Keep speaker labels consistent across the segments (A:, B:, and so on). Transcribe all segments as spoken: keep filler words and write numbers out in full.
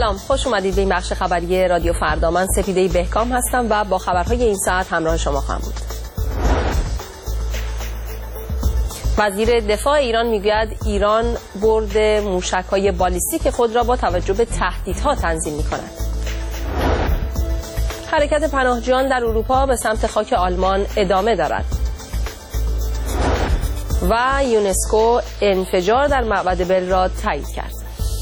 A: سلام، خوش اومدید به این بخش خبری رادیو فردا. من سپیده بهکام هستم و با خبرهای این ساعت همراه شما خواهم بود. وزیر دفاع ایران میگوید ایران برد موشک‌های بالیستیک خود را با توجه به تهدیدها تنظیم می‌کند. حرکت پناهجویان در اروپا به سمت خاک آلمان ادامه دارد. و یونسکو انفجار در معبد بل را تایید کرد.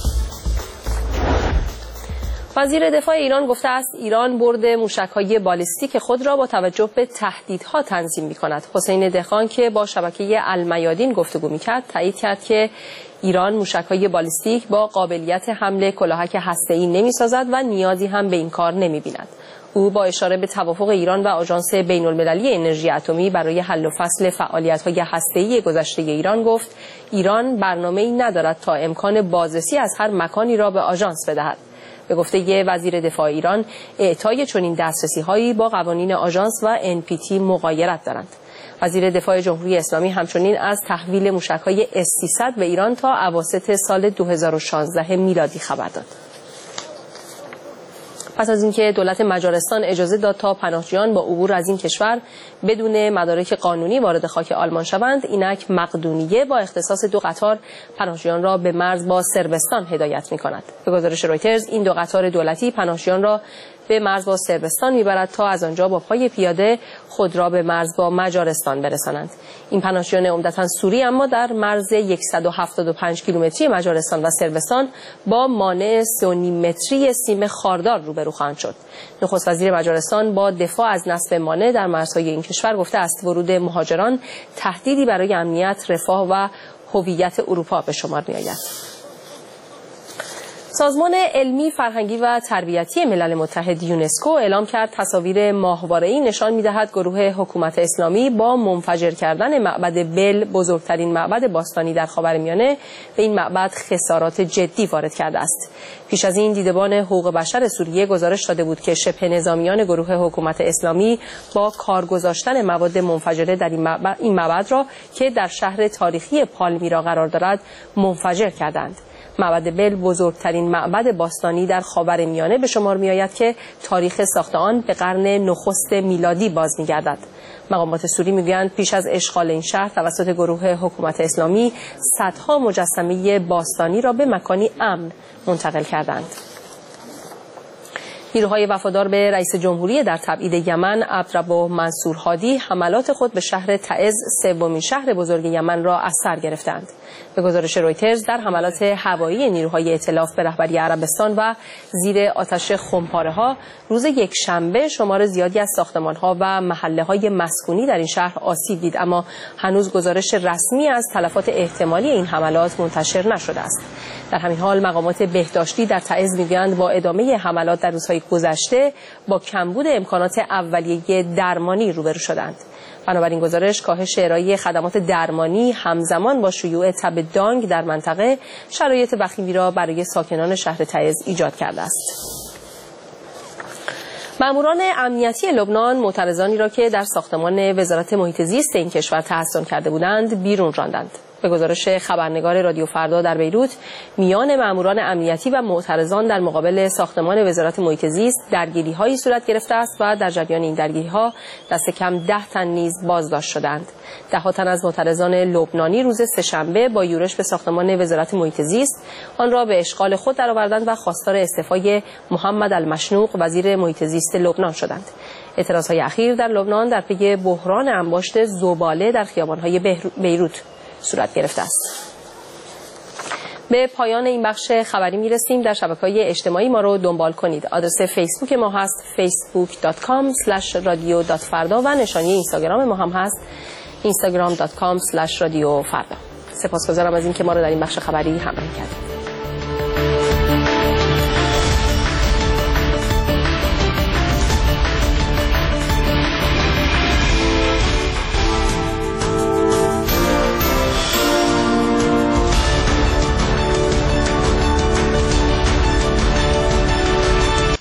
A: وزیر دفاع ایران گفته است ایران برد موشک‌های بالیستیک خود را با توجه به تهدیدها تنظیم می‌کند. حسین دهقان که با شبکه المیادین گفتگو می‌کرد تایید کرد که ایران موشک‌های بالیستیک با قابلیت حمل کلاهک هسته‌ای نمی‌سازد و نیازی هم به این کار نمی‌بیند. او با اشاره به توافق ایران و آژانس بین‌المللی انرژی اتمی برای حل و فصل فعالیت‌های هسته‌ای گذشته ایران گفت ایران برنامه‌ای ندارد تا امکان بازرسی از هر مکانی را به آژانس بدهد. به گفته ی وزیر دفاع ایران اعطای چنین دسترسی‌هایی با قوانین آژانس و ان پی تی مغایرت دارند. وزیر دفاع جمهوری اسلامی همچنین از تحویل موشک‌های اس سیصد به ایران تا اواسط سال دو هزار و شانزده میلادی خبر داد. پس از اینکه دولت مجارستان اجازه داد تا پناهجویان با عبور از این کشور بدون مدارک قانونی وارد خاک آلمان شوند، اینک مقدونیه با اختصاص دو قطار پناهجویان را به مرز با صربستان هدایت می‌کند. به گزارش رویترز این دو قطار دولتی پناهجویان را به مرز با صربستان میبرد تا از آنجا با پای پیاده خود را به مرز با مجارستان برسانند. این پناهجویان عمدتاً سوری اما در مرز صد و هفتاد و پنج کیلومتری مجارستان و صربستان با مانع سه و نیم متری سیم خاردار روبرو خواهند شد. نخست وزیر مجارستان با دفاع از نصب مانع در مرزهای این کشور گفته است ورود مهاجران تهدیدی برای امنیت، رفاه و هویت اروپا به شمار می‌آید. سازمان علمی، فرهنگی و تربیتی ملل متحد یونسکو اعلام کرد تصاویر ماهواره‌ای نشان می‌دهد گروه حکومت اسلامی با منفجر کردن معبد بل، بزرگترین معبد باستانی در خاورمیانه، به این معبد خسارات جدی وارد کرده است. پیش از این دیدبان حقوق بشر سوریه گزارش داده بود که شبه نظامیان گروه حکومت اسلامی با کار گذاشتن مواد منفجره در این معبد, این معبد را که در شهر تاریخی پالمیرا قرار دارد منفجر کردند. معبد بل بزرگترین معبد باستانی در خاورمیانه به شمار می‌آید که تاریخ ساخت آن به قرن نخست میلادی باز می‌گردد. مقامات سوری می‌گویند پیش از اشغال این شهر توسط گروه حکومت اسلامی صدها مجسمه باستانی را به مکانی امن منتقل کردند. نیروهای وفادار به رئیس جمهوری در تبعید یمن عبدالرب منصور هادی حملات خود به شهر تعز، سومین شهر بزرگ یمن را از سر گرفتند. به گزارش رویترز در حملات هوایی نیروهای ائتلاف به رهبری عربستان و زیر آتش خمپاره‌ها روز یکشنبه شمار زیادی از ساختمان‌ها و محله‌های مسکونی در این شهر آسیب دید، اما هنوز گزارش رسمی از تلفات احتمالی این حملات منتشر نشده است. در همین حال مقامات بهداشتی در تعز می‌گویند با ادامه حملات در روزهای گذشته با کمبود امکانات اولیه درمانی روبرو شدند. بنابراین گزارش کاهش ارائه خدمات درمانی همزمان با شیوع تب دانگ در منطقه شرایط وخیمی را برای ساکنان شهر تعز ایجاد کرده است. ماموران امنیتی لبنان معترضانی را که در ساختمان وزارت محیط زیست این کشور تحصن کرده بودند بیرون راندند. به گزارش خبرنگار رادیو فردا در بیروت، میان ماموران امنیتی و معترضان در مقابل ساختمان وزارت محیط زیست درگیری‌هایی صورت گرفته است و در جریان این درگیری‌ها دست کم ده تن نیز بازداشت شدند. ده تن از معترضان لبنانی روز سه‌شنبه با یورش به ساختمان وزارت محیط زیست آن را به اشغال خود درآوردند و خواستار استعفای محمد المشنوق وزیر محیط زیست لبنان شدند. اعتراضهای اخیر در لبنان در پی بحران انباشت زباله در خیابان‌های بیروت صورت گرفته است. به پایان این بخش خبری میرسیم. در شبکه‌های اجتماعی ما رو دنبال کنید. آدرس فیسبوک ما هست فیسبوک دات کام اسلش رادیو دات فردا و نشانی اینستاگرام ما هم هست اینستاگرام دات کام اسلش رادیو فردا. سپاسگزارم از اینکه ما رو در این بخش خبری همراهی کردید.